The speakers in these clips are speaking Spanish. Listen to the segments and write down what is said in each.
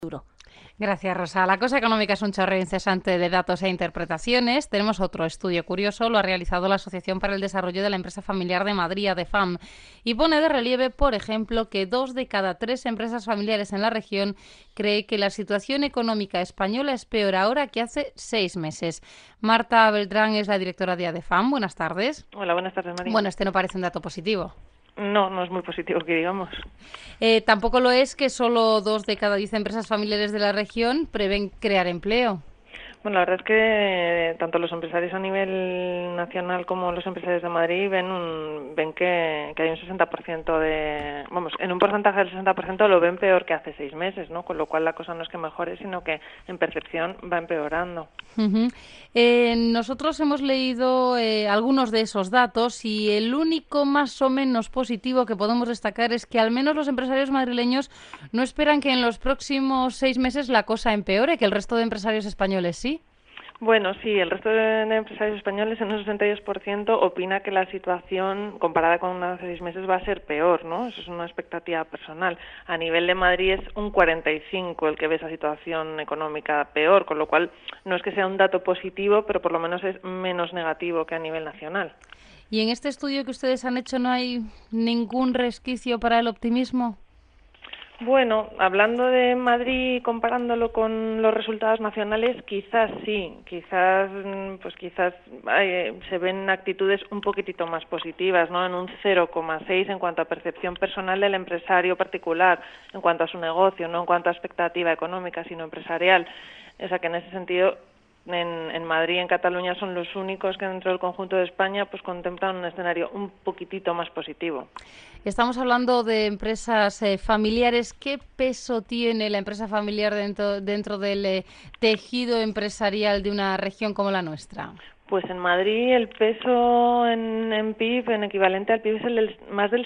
futuro. Gracias, Rosa. La cosa económica es un chorreo incesante de datos e interpretaciones. Tenemos otro estudio curioso, lo ha realizado la Asociación para el Desarrollo de la Empresa Familiar de Madrid, ADEFAM, y pone de relieve, por ejemplo, que 2 de cada 3 empresas familiares en la región cree que la situación económica española es peor ahora que hace 6 meses. Marta Beltrán es la directora de ADEFAM. Buenas tardes. Hola, buenas tardes, María. Bueno, este no parece un dato positivo. No, no es muy positivo que digamos. Tampoco lo es que solo 2 de cada 10 empresas familiares de la región prevén crear empleo. Bueno, la verdad es que tanto los empresarios a nivel nacional como los empresarios de Madrid ven que hay un 60% en un porcentaje del 60% lo ven peor que hace 6 meses, ¿no? Con lo cual la cosa no es que mejore, sino que en percepción va empeorando. Nosotros hemos leído algunos de esos datos y el único más o menos positivo que podemos destacar es que al menos los empresarios madrileños no esperan que en los próximos 6 meses la cosa empeore, que el resto de empresarios españoles sí. Bueno, sí, el resto de empresarios españoles, en un 62%, opina que la situación, comparada con hace 6 meses, va a ser peor, ¿no? Eso es una expectativa personal. A nivel de Madrid es un 45% el que ve esa situación económica peor, con lo cual no es que sea un dato positivo, pero por lo menos es menos negativo que a nivel nacional. ¿Y en este estudio que ustedes han hecho no hay ningún resquicio para el optimismo? Bueno, hablando de Madrid y comparándolo con los resultados nacionales, quizás sí, quizás se ven actitudes un poquitito más positivas, ¿no? En un 0,6 en cuanto a percepción personal del empresario particular, en cuanto a su negocio, no en cuanto a expectativa económica, sino empresarial. O sea que en ese sentido, en Madrid y en Cataluña son los únicos que dentro del conjunto de España pues contemplan un escenario un poquitito más positivo. Estamos hablando de empresas familiares. ¿Qué peso tiene la empresa familiar dentro del tejido empresarial de una región como la nuestra? Pues en Madrid el peso en PIB, en equivalente al PIB, es más del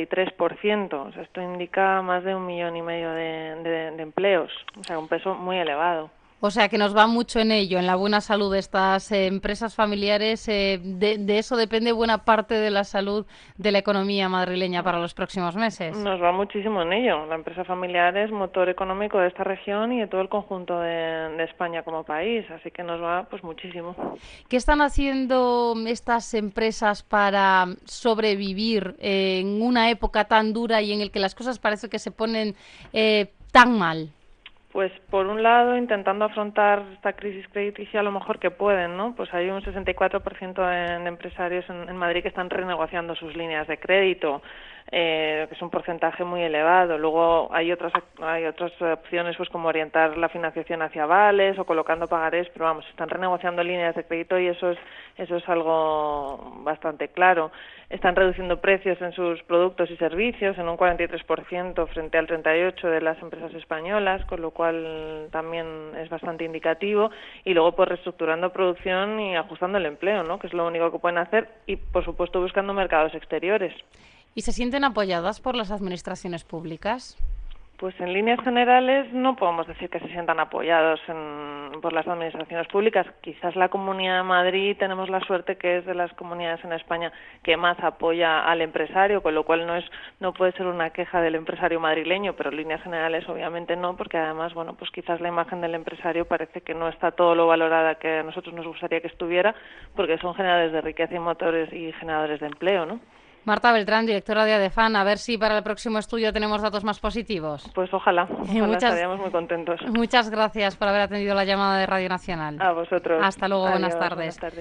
63%. O sea, esto indica más de 1,5 millones de empleos. O sea, un peso muy elevado. O sea, que nos va mucho en ello, en la buena salud de estas empresas familiares. De eso depende buena parte de la salud de la economía madrileña para los próximos meses. Nos va muchísimo en ello. La empresa familiar es motor económico de esta región y de todo el conjunto de España como país, así que nos va pues muchísimo. ¿Qué están haciendo estas empresas para sobrevivir en una época tan dura y en el que las cosas parece que se ponen tan mal? Pues por un lado intentando afrontar esta crisis crediticia lo mejor que pueden, ¿no? Pues hay un 64% de empresarios en Madrid que están renegociando sus líneas de crédito, que es un porcentaje muy elevado. Luego hay otras opciones, pues como orientar la financiación hacia vales o colocando pagarés, pero vamos, están renegociando líneas de crédito y eso es algo bastante claro. Están reduciendo precios en sus productos y servicios en un 43% frente al 38% de las empresas españolas, con lo cual también es bastante indicativo. Y luego pues reestructurando producción y ajustando el empleo, ¿no? Que es lo único que pueden hacer, y por supuesto buscando mercados exteriores. ¿Y se sienten apoyadas por las administraciones públicas? Pues en líneas generales no podemos decir que se sientan apoyados por las administraciones públicas. Quizás la Comunidad de Madrid tenemos la suerte que es de las comunidades en España que más apoya al empresario, con lo cual no puede ser una queja del empresario madrileño, pero en líneas generales obviamente no, porque además, bueno, pues quizás la imagen del empresario parece que no está todo lo valorada que a nosotros nos gustaría que estuviera, porque son generadores de riqueza y motores y generadores de empleo, ¿no? Marta Beltrán, directora de ADEFAM, a ver si para el próximo estudio tenemos datos más positivos. Pues ojalá estaríamos muy contentos. Muchas gracias por haber atendido la llamada de Radio Nacional. A vosotros. Hasta luego, Adiós, buenas tardes. Buenas tardes.